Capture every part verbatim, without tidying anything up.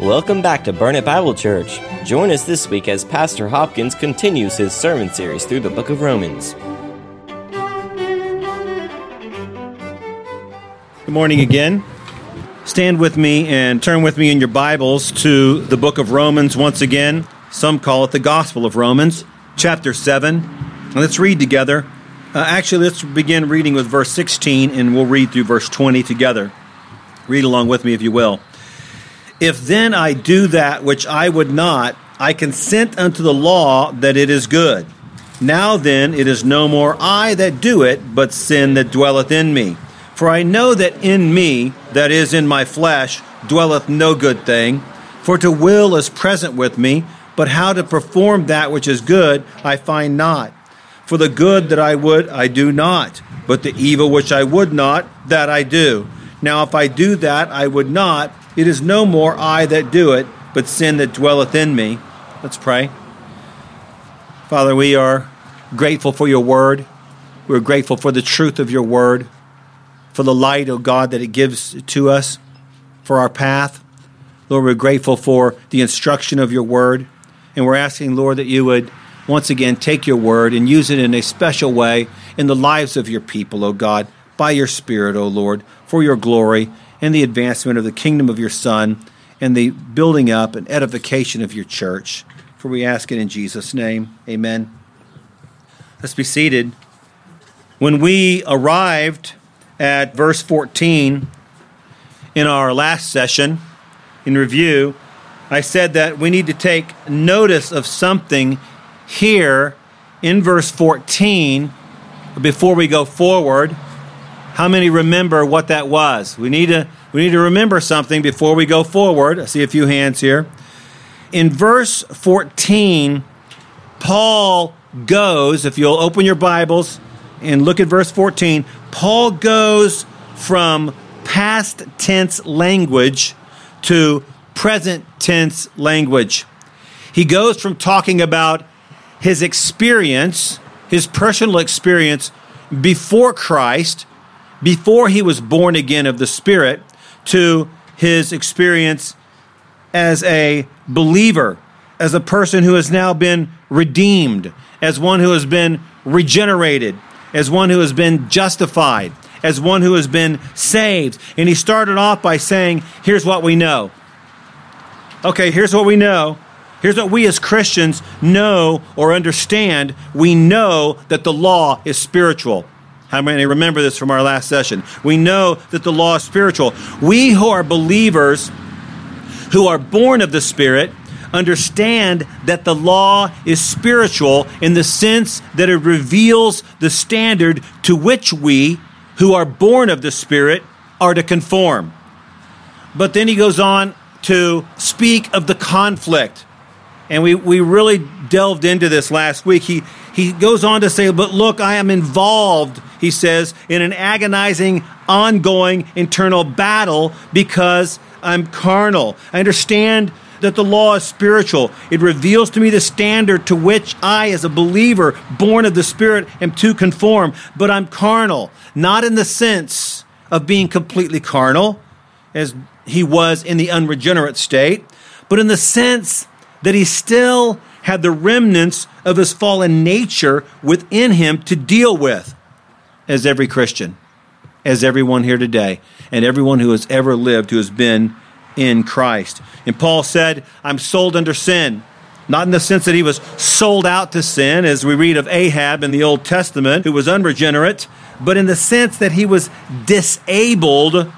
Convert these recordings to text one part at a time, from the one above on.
Welcome back to Burnet Bible Church. Join us this week as Pastor Hopkins continues his sermon series through the book of Romans. Good morning again. Stand with me and turn with me in your Bibles to the book of Romans once again. Some call it the Gospel of Romans, chapter seven. Let's read together. Uh, actually, let's begin reading with verse sixteen, and we'll read through verse twenty together. Read along with me if you will. If then I do that which I would not, I consent unto the law that it is good. Now then, it is no more I that do it, but sin that dwelleth in me. For I know that in me, that is in my flesh, dwelleth no good thing. For to will is present with me, but how to perform that which is good I find not. For the good that I would, I do not, but the evil which I would not, that I do. Now if I do that I would not, it is no more I that do it, but sin that dwelleth in me. Let's pray. Father, we are grateful for your word. We're grateful for the truth of your word, for the light, oh God, that it gives to us, for our path. Lord, we're grateful for the instruction of your word. And we're asking, Lord, that you would once again take your word and use it in a special way in the lives of your people, oh God, by your Spirit, oh Lord, for your glory and the advancement of the kingdom of your Son and the building up and edification of your church. For we ask it in Jesus' name. Amen. Let's be seated. When we arrived at verse fourteen in our last session, in review, I said that we need to take notice of something here in verse fourteen before we go forward. How many remember what that was? We need to we need to remember something before we go forward. I see a few hands here. In verse fourteen, Paul goes, if you'll open your Bibles and look at verse fourteen, Paul goes from past tense language to present tense language. He goes from talking about his experience, his personal experience before Christ, before he was born again of the Spirit, to his experience as a believer, as a person who has now been redeemed, as one who has been regenerated, as one who has been justified, as one who has been saved. And he started off by saying, here's what we know. Okay, here's what we know. Here's what we as Christians know or understand. We know that the law is spiritual. How many remember this from our last session? We know that the law is spiritual. We who are believers, who are born of the Spirit, understand that the law is spiritual in the sense that it reveals the standard to which we, who are born of the Spirit, are to conform. But then he goes on to speak of the conflict. And we, we really delved into this last week. He he goes on to say, but look, I am involved, he says, in an agonizing, ongoing internal battle because I'm carnal. I understand that the law is spiritual. It reveals to me the standard to which I, as a believer, born of the Spirit, am to conform. But I'm carnal, not in the sense of being completely carnal, as he was in the unregenerate state, but in the sense that he still had the remnants of his fallen nature within him to deal with, as every Christian, as everyone here today, and everyone who has ever lived who has been in Christ. And Paul said, I'm sold under sin. Not in the sense that he was sold out to sin, as we read of Ahab in the Old Testament, who was unregenerate, but in the sense that he was disabled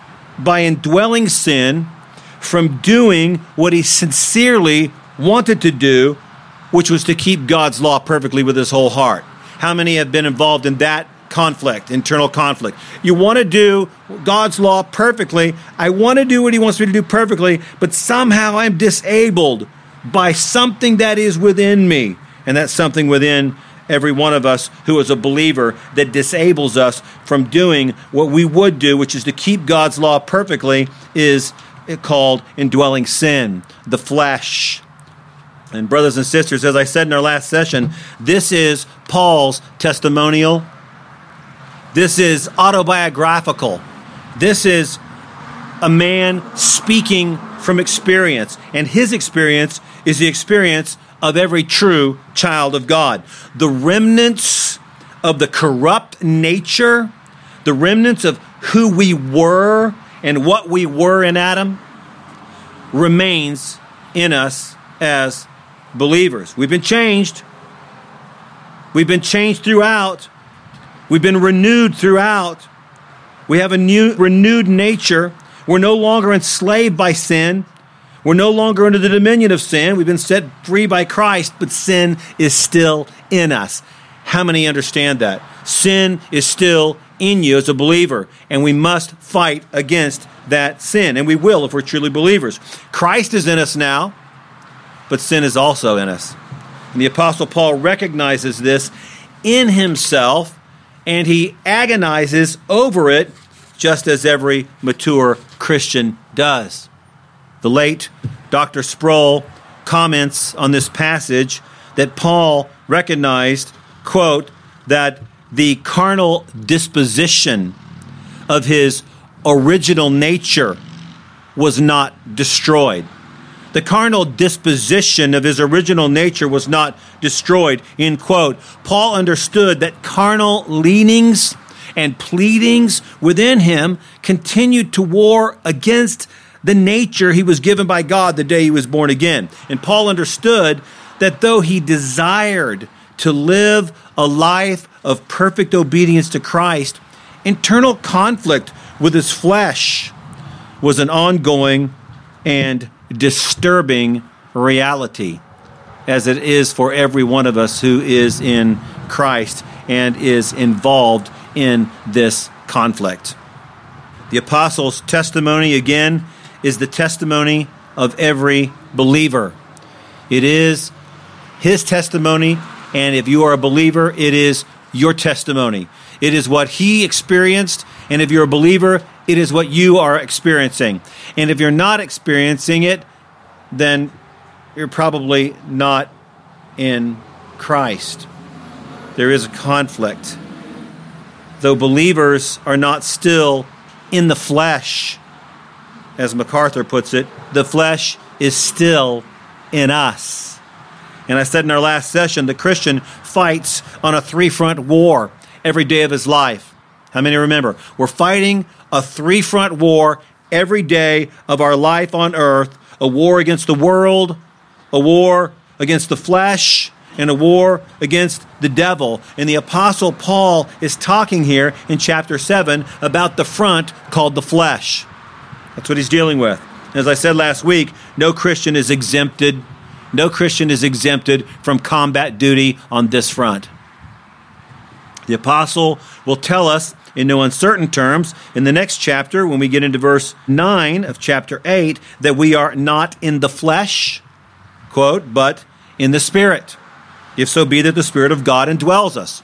by indwelling sin from doing what he sincerely wanted to do, which was to keep God's law perfectly with his whole heart. How many have been involved in that conflict, internal conflict? You want to do God's law perfectly. I want to do what he wants me to do perfectly, but somehow I'm disabled by something that is within me. And that's something within every one of us who is a believer that disables us from doing what we would do, which is to keep God's law perfectly, is called indwelling sin, the flesh. And brothers and sisters, as I said in our last session, this is Paul's testimonial. This is autobiographical. This is a man speaking from experience, and his experience is the experience of every true child of God. The remnants of the corrupt nature, the remnants of who we were and what we were in Adam, remains in us as believers. We've been changed. We've been changed throughout. We've been renewed throughout. We have a new, renewed nature. We're no longer enslaved by sin. We're no longer under the dominion of sin. We've been set free by Christ, but sin is still in us. How many understand that? Sin is still in you as a believer, and we must fight against that sin, and we will if we're truly believers. Christ is in us now, but sin is also in us. And the Apostle Paul recognizes this in himself, and he agonizes over it, just as every mature Christian does. The late Doctor Sproul comments on this passage that Paul recognized, quote, that the carnal disposition of his original nature was not destroyed. The carnal disposition of his original nature was not destroyed, end quote. Paul understood that carnal leanings and pleadings within him continued to war against the nature he was given by God the day he was born again. And Paul understood that though he desired to live a life of perfect obedience to Christ, internal conflict with his flesh was an ongoing and disturbing reality, as it is for every one of us who is in Christ and is involved in this conflict. The apostles' testimony, again, is the testimony of every believer. It is his testimony, and if you are a believer, it is your testimony. It is what he experienced, and if you're a believer, it is what you are experiencing. And if you're not experiencing it, then you're probably not in Christ. There is a conflict. Though believers are not still in the flesh, as MacArthur puts it, the flesh is still in us. And I said in our last session, the Christian fights on a three-front war every day of his life. How many remember? We're fighting a three-front war every day of our life on earth, a war against the world, a war against the flesh, and a war against the devil. And the Apostle Paul is talking here in chapter seven about the front called the flesh. That's what he's dealing with. As I said last week, no Christian is exempted. No Christian is exempted from combat duty on this front. The apostle will tell us in no uncertain terms in the next chapter, when we get into verse nine of chapter eight, that we are not in the flesh, quote, but in the Spirit, if so be that the Spirit of God indwells us.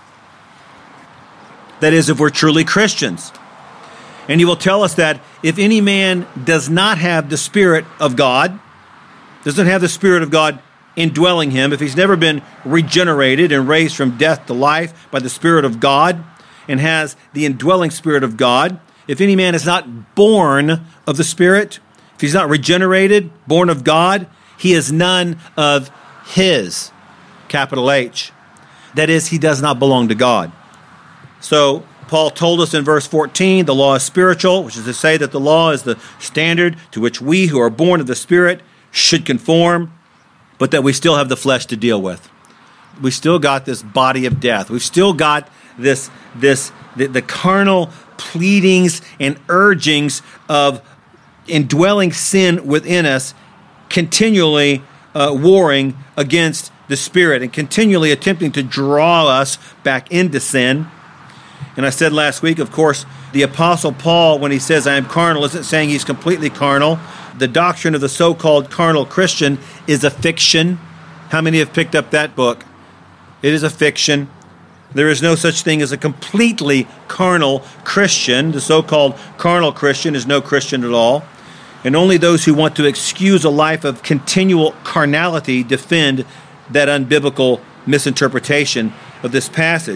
That is, if we're truly Christians. And he will tell us that if any man does not have the Spirit of God, doesn't have the Spirit of God indwelling him, if he's never been regenerated and raised from death to life by the Spirit of God and has the indwelling Spirit of God, if any man is not born of the Spirit, if he's not regenerated, born of God, he is none of his, capital H. That is, he does not belong to God. So Paul told us in verse fourteen, the law is spiritual, which is to say that the law is the standard to which we who are born of the Spirit should conform, but that we still have the flesh to deal with. We still got this body of death. We've still got this, this the, the carnal pleadings and urgings of indwelling sin within us, continually uh, warring against the Spirit and continually attempting to draw us back into sin. And I said last week, of course, the Apostle Paul, when he says, I am carnal, isn't saying he's completely carnal. The doctrine of the so-called carnal Christian is a fiction. How many have picked up that book? It is a fiction. There is no such thing as a completely carnal Christian. The so-called carnal Christian is no Christian at all. And only those who want to excuse a life of continual carnality defend that unbiblical misinterpretation of this passage.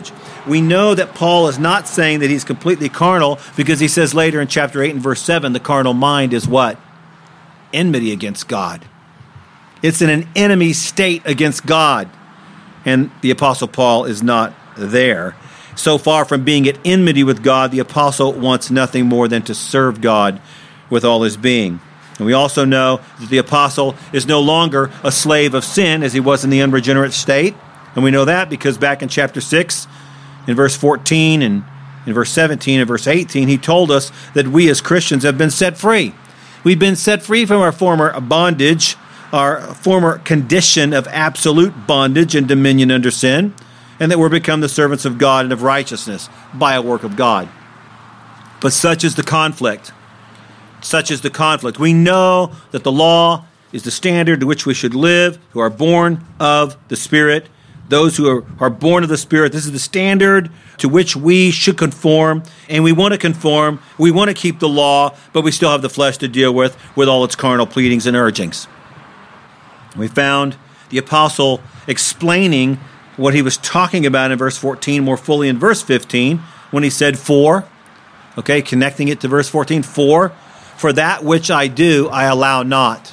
we know that Paul is not saying that he's completely carnal, because he says later in chapter eight and verse seven, the carnal mind is what? Enmity against God. It's in an enemy state against God. And the Apostle Paul is not there. So far from being at enmity with God, the Apostle wants nothing more than to serve God with all his being. And we also know that the Apostle is no longer a slave of sin as he was in the unregenerate state. And we know that because back in chapter six, in verse fourteen and in verse seventeen and verse eighteen, he told us that we as Christians have been set free. We've been set free from our former bondage, our former condition of absolute bondage and dominion under sin, and that we're become the servants of God and of righteousness by a work of God. But such is the conflict. Such is the conflict. We know that the law is the standard to which we should live, who are born of the Spirit. Those who are, are born of the Spirit, this is the standard to which we should conform, and we want to conform. We want to keep the law, but we still have the flesh to deal with, with all its carnal pleadings and urgings. We found the apostle explaining what he was talking about in verse fourteen more fully in verse fifteen when he said, for, okay, connecting it to verse fourteen, for, for that which I do, I allow not.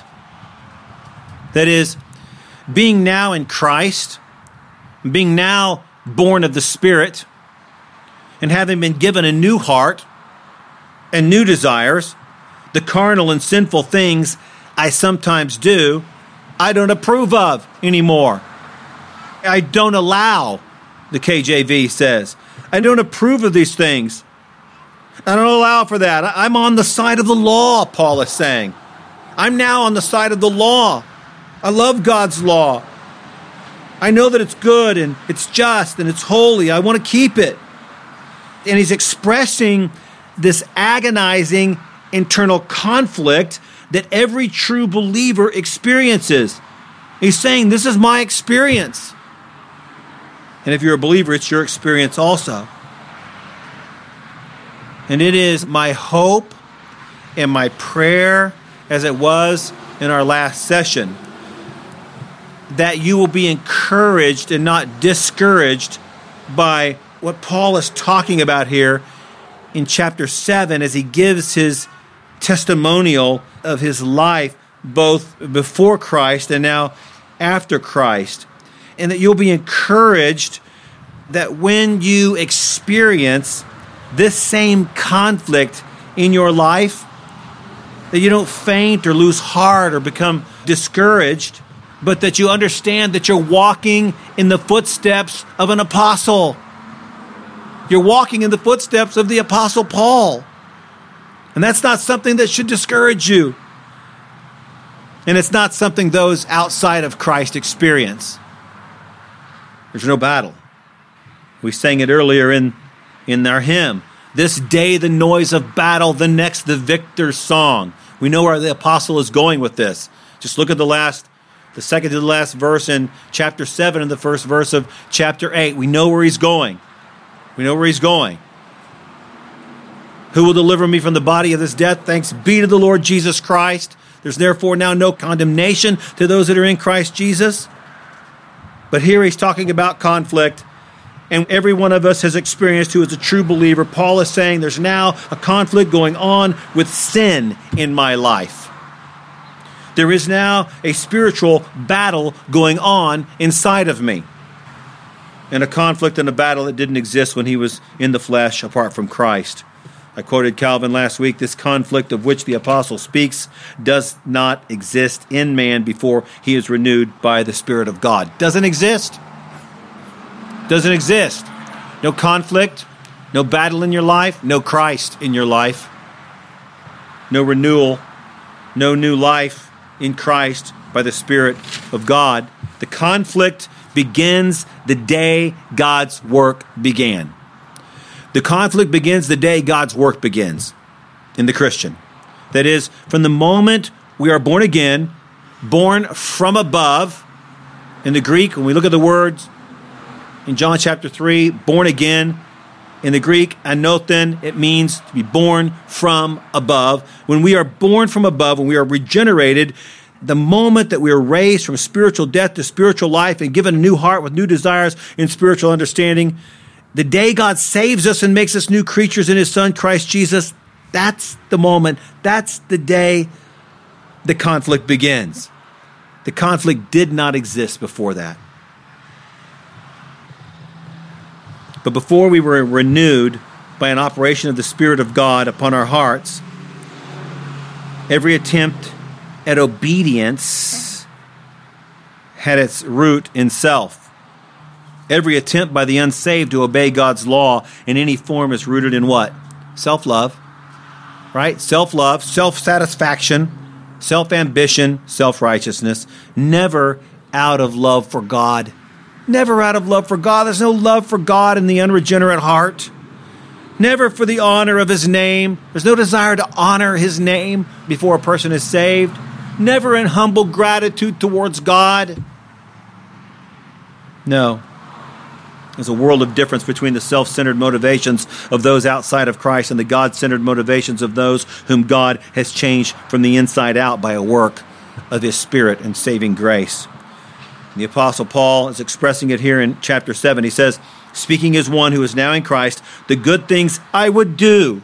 That is, being now in Christ, being now born of the Spirit, and having been given a new heart and new desires, the carnal and sinful things I sometimes do, I don't approve of anymore. I don't allow, the K J V says. I don't approve of these things. I don't allow for that. I'm on the side of the law, Paul is saying. I'm now on the side of the law. I love God's law. I know that it's good and it's just and it's holy. I want to keep it. And he's expressing this agonizing internal conflict that every true believer experiences. He's saying, this is my experience. And if you're a believer, it's your experience also. And it is my hope and my prayer, as it was in our last session, that you will be encouraged and not discouraged by what Paul is talking about here in chapter seven as he gives his testimonial of his life both before Christ and now after Christ. And that you'll be encouraged that when you experience this same conflict in your life, that you don't faint or lose heart or become discouraged, but that you understand that you're walking in the footsteps of an apostle. You're walking in the footsteps of the Apostle Paul. And that's not something that should discourage you. And it's not something those outside of Christ experience. There's no battle. We sang it earlier in, in our hymn. This day the noise of battle, the next the victor's song. We know where the apostle is going with this. Just look at the last The second to the last verse in chapter seven and the first verse of chapter eight. We know where he's going. We know where he's going. Who will deliver me from the body of this death? Thanks be to the Lord Jesus Christ. There's therefore now no condemnation to those that are in Christ Jesus. But here he's talking about conflict. And every one of us has experienced who is a true believer. Paul is saying there's now a conflict going on with sin in my life. There is now a spiritual battle going on inside of me. And a conflict and a battle that didn't exist when he was in the flesh apart from Christ. I quoted Calvin last week, this conflict of which the apostle speaks does not exist in man before he is renewed by the Spirit of God. Doesn't exist. Doesn't exist. No conflict, no battle in your life, no Christ in your life. No renewal, no new life in Christ by the Spirit of God. The conflict begins the day God's work began. The conflict begins the day God's work begins in the Christian. That is, from the moment we are born again, born from above. In the Greek, when we look at the words in John chapter three, born again, in the Greek, anothen, it means to be born from above. When we are born from above, when we are regenerated, the moment that we are raised from spiritual death to spiritual life and given a new heart with new desires in spiritual understanding, The day God saves us and makes us new creatures in his Son, Christ Jesus, that's the moment. That's the day the conflict begins. The conflict did not exist before that. But before we were renewed by an operation of the Spirit of God upon our hearts, every attempt at obedience had its root in self. Every attempt by the unsaved to obey God's law in any form is rooted in what? Self-love, right? Self-love, self-satisfaction, self-ambition, self-righteousness, never out of love for God. Never out of love for God. There's no love for God in the unregenerate heart. Never for the honor of his name. There's no desire to honor his name before a person is saved. Never in humble gratitude towards God. No. There's a world of difference between the self-centered motivations of those outside of Christ and the God-centered motivations of those whom God has changed from the inside out by a work of his Spirit and saving grace. The Apostle Paul is expressing it here in chapter seven. He says, speaking as one who is now in Christ, the good things I would do,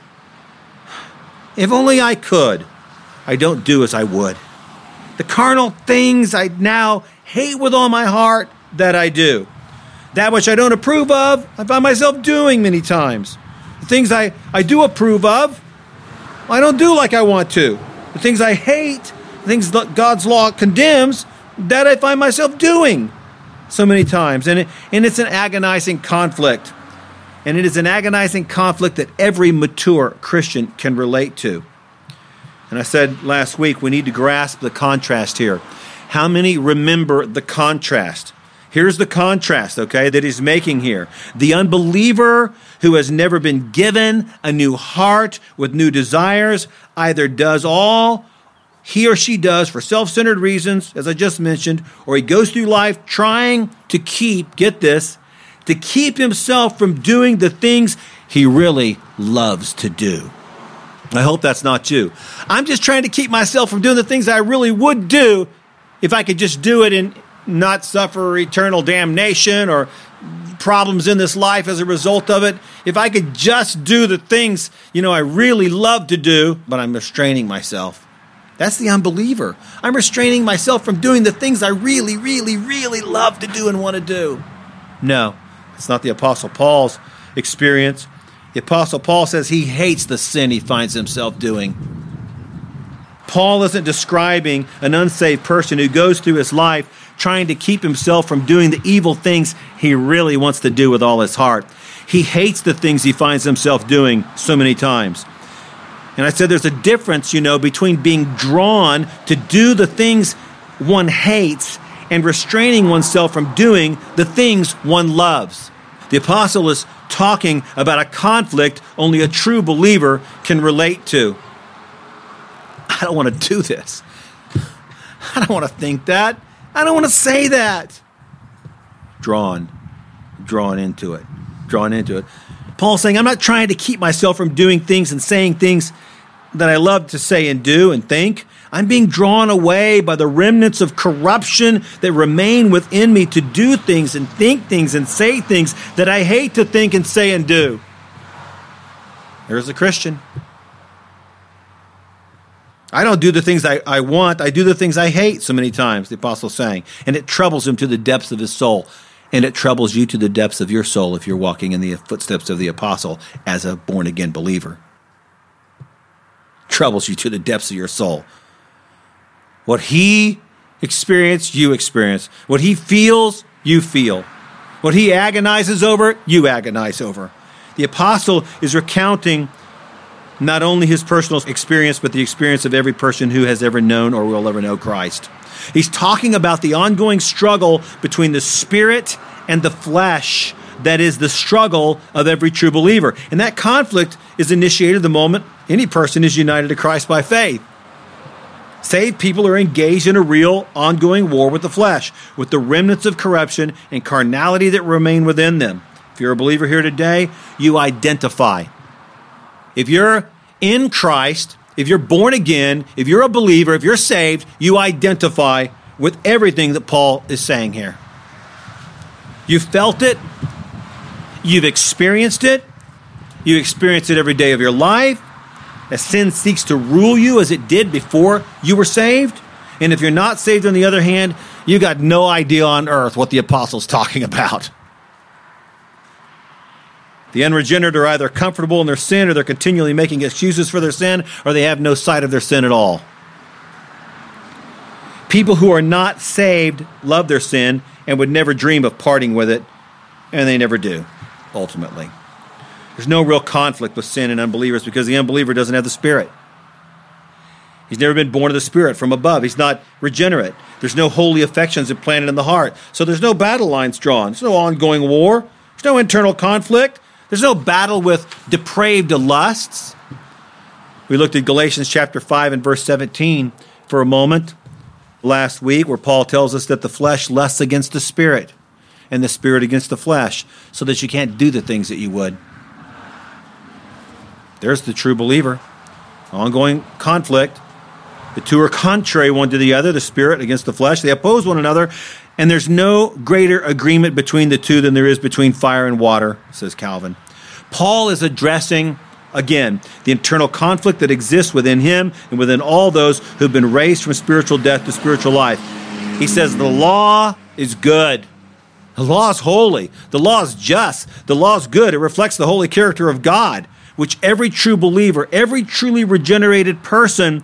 if only I could, I don't do as I would. The carnal things I now hate with all my heart, that I do. That which I don't approve of, I find myself doing many times. The things I, I do approve of, I don't do like I want to. The things I hate, the things that God's law condemns, that I find myself doing so many times. And, it, and it's an agonizing conflict. And it is an agonizing conflict that every mature Christian can relate to. And I said last week, we need to grasp the contrast here. How many remember the contrast? Here's the contrast, okay, that he's making here. The unbeliever who has never been given a new heart with new desires either does all he or she does for self-centered reasons, as I just mentioned, or he goes through life trying to keep, get this, to keep himself from doing the things he really loves to do. I hope that's not you. I'm just trying to keep myself from doing the things I really would do if I could just do it and not suffer eternal damnation or problems in this life as a result of it. If I could just do the things, you know, I really love to do, but I'm restraining myself. That's the unbeliever. I'm restraining myself from doing the things I really, really, really love to do and want to do. No, it's not the Apostle Paul's experience. The Apostle Paul says he hates the sin he finds himself doing. Paul isn't describing an unsaved person who goes through his life trying to keep himself from doing the evil things he really wants to do with all his heart. He hates the things he finds himself doing so many times. And I said there's a difference, you know, between being drawn to do the things one hates and restraining oneself from doing the things one loves. The apostle is talking about a conflict only a true believer can relate to. I don't want to do this. I don't want to think that. I don't want to say that. Drawn, drawn into it, drawn into it. Paul's saying, I'm not trying to keep myself from doing things and saying things that I love to say and do and think. I'm being drawn away by the remnants of corruption that remain within me to do things and think things and say things that I hate to think and say and do. There's a Christian. I don't do the things I, I want. I do the things I hate so many times, the apostle's saying. And it troubles him to the depths of his soul. And it troubles you to the depths of your soul if you're walking in the footsteps of the apostle as a born-again believer. Troubles you to the depths of your soul. What he experienced, you experience. What he feels, you feel. What he agonizes over, you agonize over. The apostle is recounting not only his personal experience, but the experience of every person who has ever known or will ever know Christ. He's talking about the ongoing struggle between the spirit and the flesh. That is the struggle of every true believer. And that conflict is initiated the moment any person is united to Christ by faith. Saved people are engaged in a real, ongoing war with the flesh, with the remnants of corruption and carnality that remain within them. If you're a believer here today, you identify. If you're in Christ, if you're born again, if you're a believer, if you're saved, you identify with everything that Paul is saying here. You felt it. You've experienced it. You experience it every day of your life. As sin seeks to rule you as it did before you were saved. And if you're not saved, on the other hand, you got no idea on earth what the apostle's talking about. The unregenerate are either comfortable in their sin, or they're continually making excuses for their sin, or they have no sight of their sin at all. People who are not saved love their sin and would never dream of parting with it, and they never do, ultimately. There's no real conflict with sin and unbelievers because the unbeliever doesn't have the Spirit. He's never been born of the Spirit from above. He's not regenerate. There's no holy affections implanted in the heart. So there's no battle lines drawn. There's no ongoing war. There's no internal conflict. There's no battle with depraved lusts. We looked at Galatians chapter five and verse seventeen for a moment last week, where Paul tells us that the flesh lusts against the Spirit and the Spirit against the flesh, so that you can't do the things that you would. There's the true believer. Ongoing conflict. The two are contrary one to the other, the Spirit against the flesh. They oppose one another, and there's no greater agreement between the two than there is between fire and water, says Calvin. Paul is addressing, again, the internal conflict that exists within him and within all those who've been raised from spiritual death to spiritual life. He says the law is good. The law is holy. The law is just. The law is good. It reflects the holy character of God, which every true believer, every truly regenerated person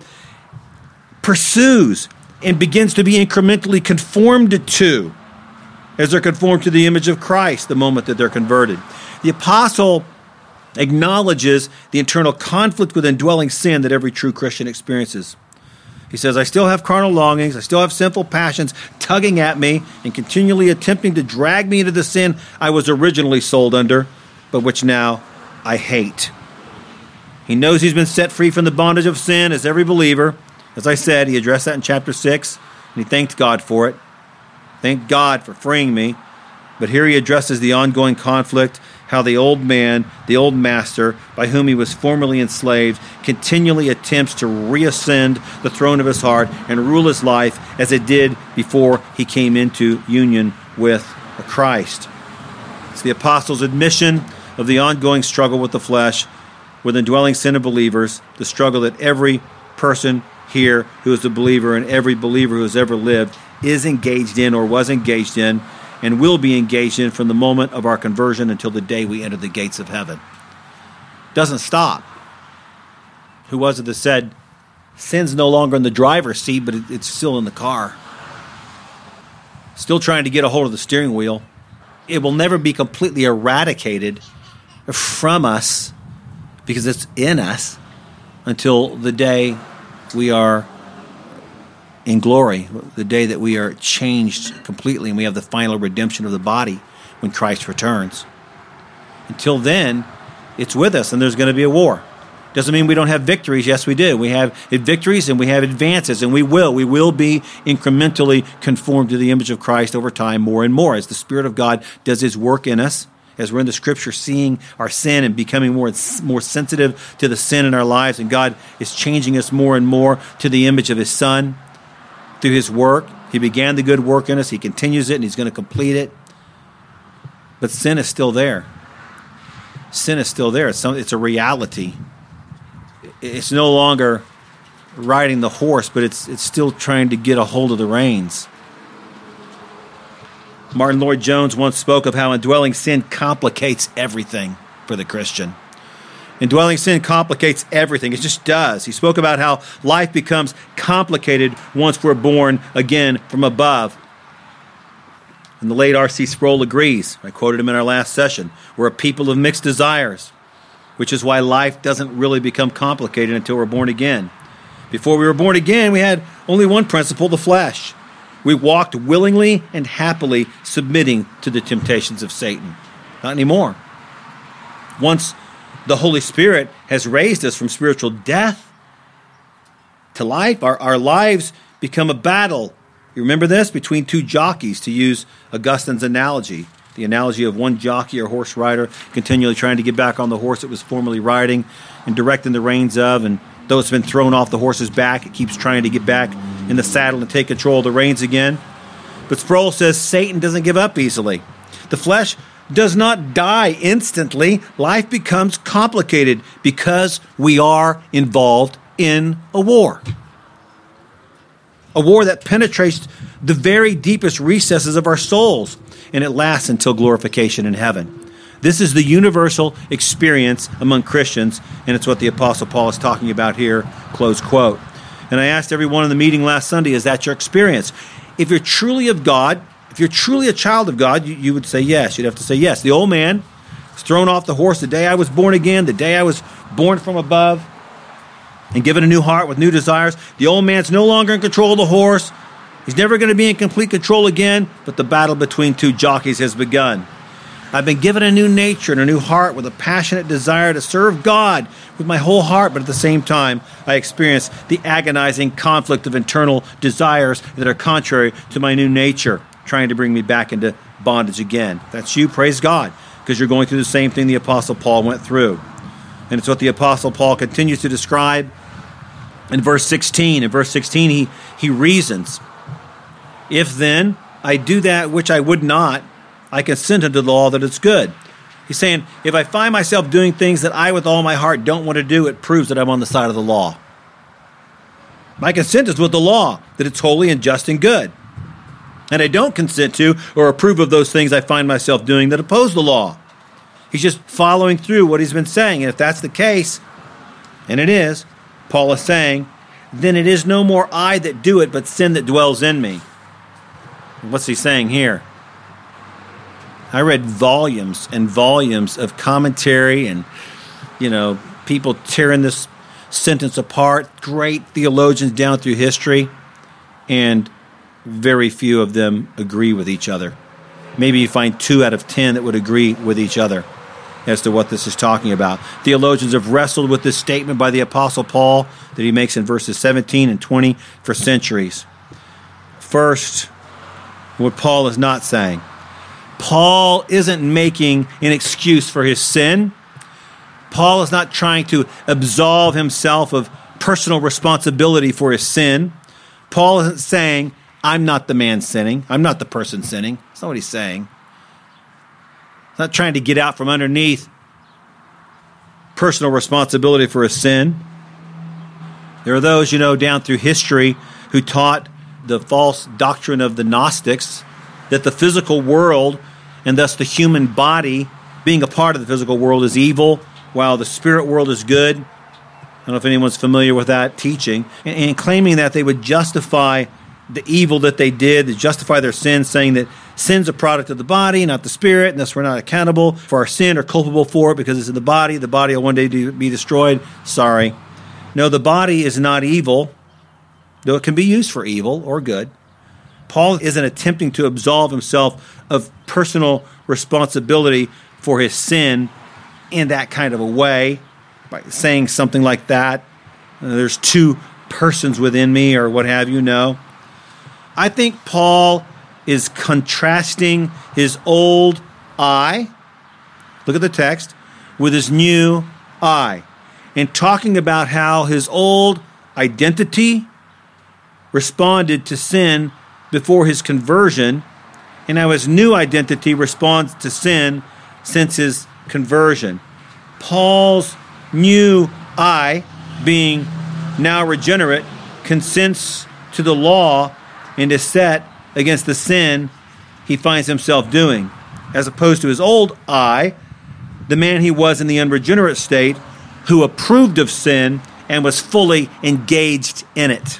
pursues and begins to be incrementally conformed to as they're conformed to the image of Christ the moment that they're converted. The apostle acknowledges the internal conflict with indwelling sin that every true Christian experiences. He says, I still have carnal longings, I still have sinful passions tugging at me and continually attempting to drag me into the sin I was originally sold under, but which now I hate. He knows he's been set free from the bondage of sin as every believer. As I said, he addressed that in chapter six, and he thanked God for it. Thank God for freeing me. But here he addresses the ongoing conflict, how the old man, the old master, by whom he was formerly enslaved, continually attempts to reascend the throne of his heart and rule his life as it did before he came into union with Christ. It's the apostle's admission of the ongoing struggle with the flesh, with indwelling sin of believers, the struggle that every person here who is a believer and every believer who has ever lived is engaged in or was engaged in and will be engaged in from the moment of our conversion until the day we enter the gates of heaven. Doesn't stop. Who was it that said, sin's no longer in the driver's seat, but it's still in the car? Still trying to get a hold of the steering wheel. It will never be completely eradicated from us because it's in us until the day we are in glory, the day that we are changed completely and we have the final redemption of the body when Christ returns. Until then, it's with us and there's going to be a war. Doesn't mean we don't have victories. Yes, we do. We have victories and we have advances, and we will. We will be incrementally conformed to the image of Christ over time more and more as the Spirit of God does his work in us, as we're in the Scripture seeing our sin and becoming more, more sensitive to the sin in our lives, and God is changing us more and more to the image of his Son through his work. He began the good work in us. He continues it, and he's going to complete it. But sin is still there. Sin is still there. It's, some, it's a reality. It's no longer riding the horse, but it's it's still trying to get a hold of the reins. Martin Lloyd-Jones once spoke of how indwelling sin complicates everything for the Christian. Indwelling sin complicates everything. It just does. He spoke about how life becomes complicated once we're born again from above. And the late R C Sproul agrees. I quoted him in our last session. We're a people of mixed desires, which is why life doesn't really become complicated until we're born again. Before we were born again, we had only one principle, the flesh. We walked willingly and happily submitting to the temptations of Satan. Not anymore. Once the Holy Spirit has raised us from spiritual death to life, our, our lives become a battle. You remember this? Between two jockeys, to use Augustine's analogy. The analogy of one jockey or horse rider continually trying to get back on the horse it was formerly riding and directing the reins of, and though it's been thrown off the horse's back, it keeps trying to get back in the saddle and take control of the reins again. But Sproul says Satan doesn't give up easily. The flesh does not die instantly. Life becomes complicated because we are involved in a war. A war that penetrates the very deepest recesses of our souls, and it lasts until glorification in heaven. This is the universal experience among Christians, and it's what the Apostle Paul is talking about here, close quote. And I asked everyone in the meeting last Sunday, is that your experience? If you're truly of God, if you're truly a child of God, you, you would say yes. You'd have to say yes. The old man was thrown off the horse the day I was born again, the day I was born from above, and given a new heart with new desires. The old man's no longer in control of the horse. He's never going to be in complete control again, but the battle between two jockeys has begun. I've been given a new nature and a new heart with a passionate desire to serve God with my whole heart, but at the same time, I experience the agonizing conflict of internal desires that are contrary to my new nature, trying to bring me back into bondage again. If that's you, praise God, because you're going through the same thing the Apostle Paul went through. And it's what the Apostle Paul continues to describe in verse sixteen. In verse sixteen, he, he reasons, "If then I do that which I would not, I consent unto the law that it's good." He's saying, if I find myself doing things that I with all my heart don't want to do, it proves that I'm on the side of the law. My consent is with the law, that it's holy and just and good. And I don't consent to or approve of those things I find myself doing that oppose the law. He's just following through what he's been saying. And if that's the case, and it is, Paul is saying, then it is no more I that do it, but sin that dwells in me. What's he saying here? I read volumes and volumes of commentary and, you know, people tearing this sentence apart, great theologians down through history, and very few of them agree with each other. Maybe you find two out of ten that would agree with each other as to what this is talking about. Theologians have wrestled with this statement by the Apostle Paul that he makes in verses seventeen and twenty for centuries. First, what Paul is not saying. Paul isn't making an excuse for his sin. Paul is not trying to absolve himself of personal responsibility for his sin. Paul isn't saying, I'm not the man sinning. I'm not the person sinning. That's not what he's saying. He's not trying to get out from underneath personal responsibility for his sin. There are those, you know, down through history who taught the false doctrine of the Gnostics, that the physical world, and thus the human body, being a part of the physical world, is evil, while the spirit world is good. I don't know if anyone's familiar with that teaching. And, and claiming that they would justify the evil that they did, to justify their sin, saying that sin's a product of the body, not the spirit, and thus we're not accountable for our sin or culpable for it because it's in the body. The body will one day be destroyed. Sorry. No, the body is not evil, though it can be used for evil or good. Paul isn't attempting to absolve himself of personal responsibility for his sin in that kind of a way, by saying something like that. Uh, there's two persons within me or what have you. No. I think Paul is contrasting his old I, look at the text, with his new I, and talking about how his old identity responded to sin before his conversion, and how his new identity responds to sin since his conversion. Paul's new I, being now regenerate, consents to the law and is set against the sin he finds himself doing, as opposed to his old I, the man he was in the unregenerate state, who approved of sin and was fully engaged in it.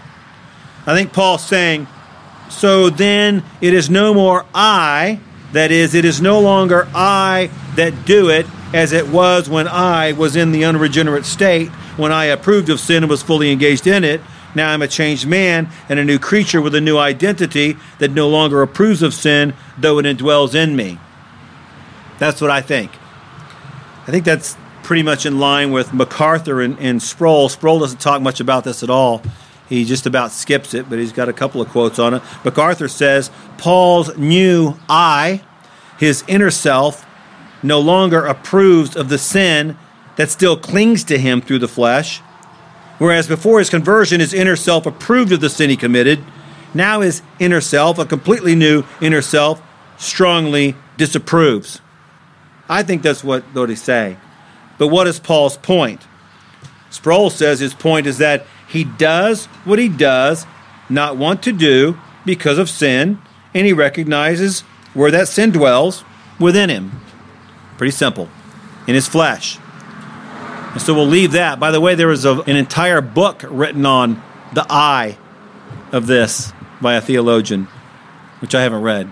I think Paul's saying, so then it is no more I, that is, it is no longer I that do it, as it was when I was in the unregenerate state, when I approved of sin and was fully engaged in it. Now I'm a changed man and a new creature with a new identity that no longer approves of sin, though it indwells in me. That's what I think. I think that's pretty much in line with MacArthur and, and Sproul. Sproul doesn't talk much about this at all. He just about skips it, but he's got a couple of quotes on it. MacArthur says, Paul's new I, his inner self, no longer approves of the sin that still clings to him through the flesh, whereas before his conversion, his inner self approved of the sin he committed. Now his inner self, a completely new inner self, strongly disapproves. I think that's what, what he's saying. But what is Paul's point? Sproul says his point is that he does what he does not want to do because of sin, and he recognizes where that sin dwells within him. Pretty simple. In his flesh. And so we'll leave that. By the way, there was a, an entire book written on the I of this by a theologian, which I haven't read.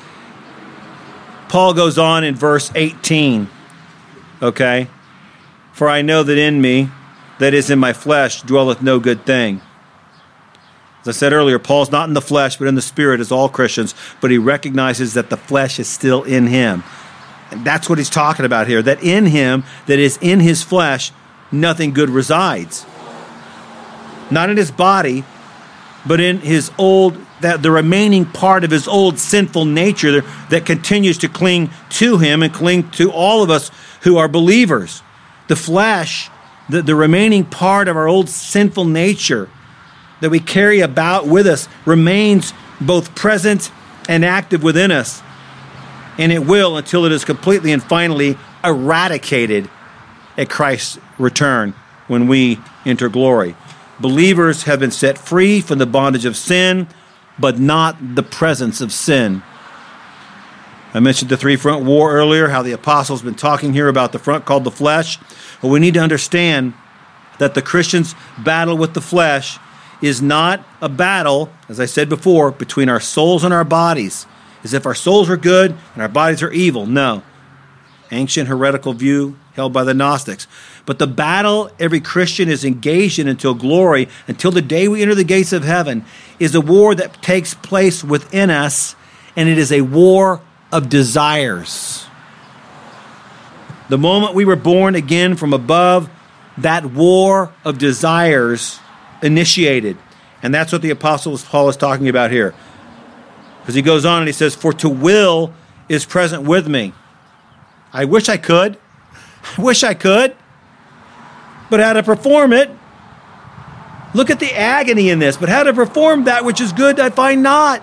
Paul goes on in verse eighteen, okay? For I know that in me, that is in my flesh, dwelleth no good thing. As I said earlier, Paul's not in the flesh, but in the spirit, as all Christians, but he recognizes that the flesh is still in him. And that's what he's talking about here, that in him, that is in his flesh, nothing good resides. Not in his body, but in his old, that the remaining part of his old sinful nature that continues to cling to him and cling to all of us who are believers. The flesh, the, the remaining part of our old sinful nature that we carry about with us remains both present and active within us. And it will until it is completely and finally eradicated at Christ's return when we enter glory. Believers have been set free from the bondage of sin, but not the presence of sin. I mentioned the three-front war earlier, how the apostles have been talking here about the front called the flesh. Well, we need to understand that the Christian's battle with the flesh is not a battle, as I said before, between our souls and our bodies, as if our souls are good and our bodies are evil. No. Ancient heretical view held by the Gnostics. But the battle every Christian is engaged in until glory, until the day we enter the gates of heaven, is a war that takes place within us, and it is a war of desires. The moment we were born again from above, that war of desires initiated. And that's what the Apostle Paul is talking about here. Because he goes on and he says, for to will is present with me. I wish I could. I wish I could. But how to perform it? Look at the agony in this. But how to perform that which is good, I find not.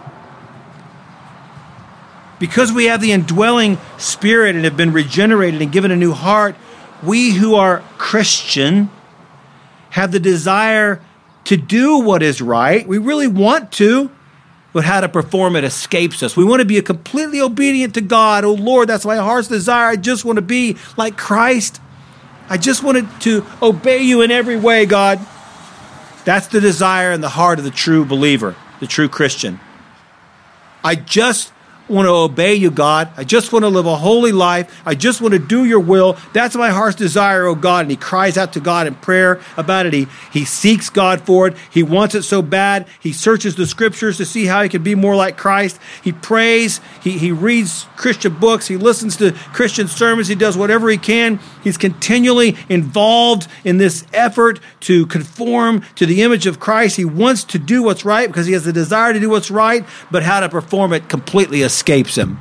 Because we have the indwelling Spirit and have been regenerated and given a new heart, we who are Christian have the desire to do what is right. We really want to, but how to perform it escapes us. We want to be completely obedient to God. Oh Lord, that's my heart's desire. I just want to be like Christ. I just wanted to obey you in every way, God. That's the desire in the heart of the true believer, the true Christian. I just want to obey you, God. I just want to live a holy life. I just want to do your will. That's my heart's desire, oh God. And he cries out to God in prayer about it. He, he seeks God for it. He wants it so bad. He searches the scriptures to see how he can be more like Christ. He prays. He, he reads Christian books. He listens to Christian sermons. He does whatever he can. He's continually involved in this effort to conform to the image of Christ. He wants to do what's right because he has the desire to do what's right, but how to perform it completely escapes him.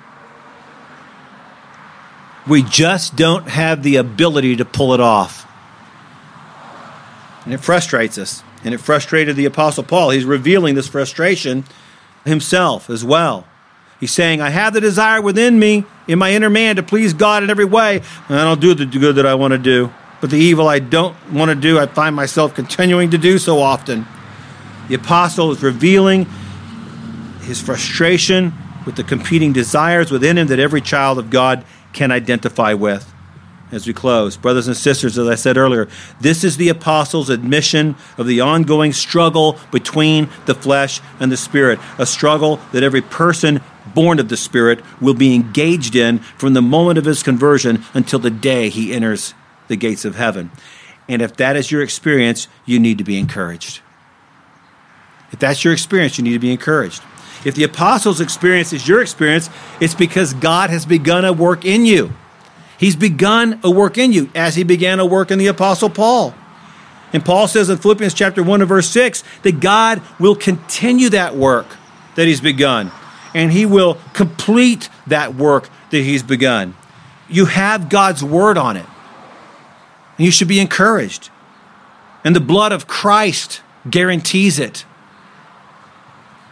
We just don't have the ability to pull it off. And it frustrates us. And it frustrated the Apostle Paul. He's revealing this frustration himself as well. He's saying, I have the desire within me, in my inner man, to please God in every way. And I don't do the good that I want to do. But the evil I don't want to do, I find myself continuing to do so often. The apostle is revealing his frustration with the competing desires within him that every child of God can identify with. As we close, brothers and sisters, as I said earlier, this is the apostle's admission of the ongoing struggle between the flesh and the Spirit, a struggle that every person born of the Spirit will be engaged in from the moment of his conversion until the day he enters the gates of heaven. And if that is your experience, you need to be encouraged. If that's your experience, you need to be encouraged. If the apostle's experience is your experience, it's because God has begun a work in you. He's begun a work in you as he began a work in the Apostle Paul. And Paul says in Philippians chapter one and verse six that God will continue that work that he's begun. And he will complete that work that he's begun. You have God's word on it. And you should be encouraged. And the blood of Christ guarantees it.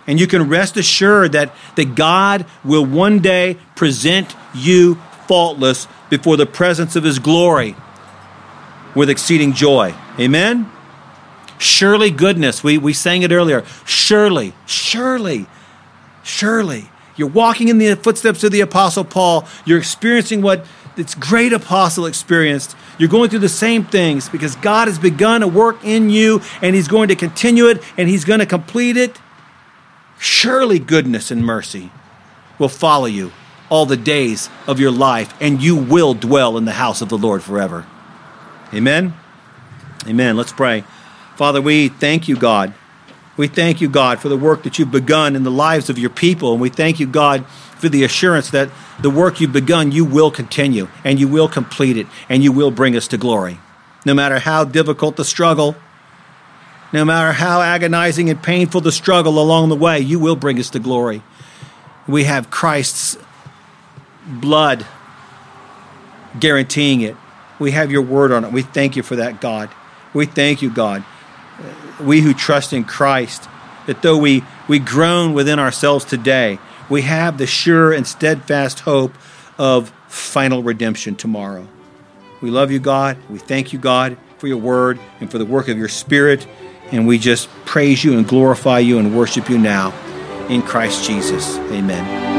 And you can rest assured that, that God will one day present you faultless before the presence of his glory with exceeding joy. Amen? Surely goodness, we, we sang it earlier, surely, surely, surely. You're walking in the footsteps of the Apostle Paul. You're experiencing what this great apostle experienced. You're going through the same things because God has begun a work in you and he's going to continue it and he's going to complete it. Surely goodness and mercy will follow you all the days of your life and you will dwell in the house of the Lord forever. Amen? Amen. Let's pray. Father, we thank you, God. We thank you, God, for the work that you've begun in the lives of your people. And we thank you, God, for the assurance that the work you've begun, you will continue and you will complete it and you will bring us to glory. No matter how difficult the struggle, no matter how agonizing and painful the struggle along the way, you will bring us to glory. We have Christ's blood guaranteeing it. We have your word on it. We thank you for that, God. We thank you, God. We who trust in Christ, that though we, we groan within ourselves today, we have the sure and steadfast hope of final redemption tomorrow. We love you, God. We thank you, God, for your word and for the work of your Spirit. And we just praise you and glorify you and worship you now in Christ Jesus. Amen.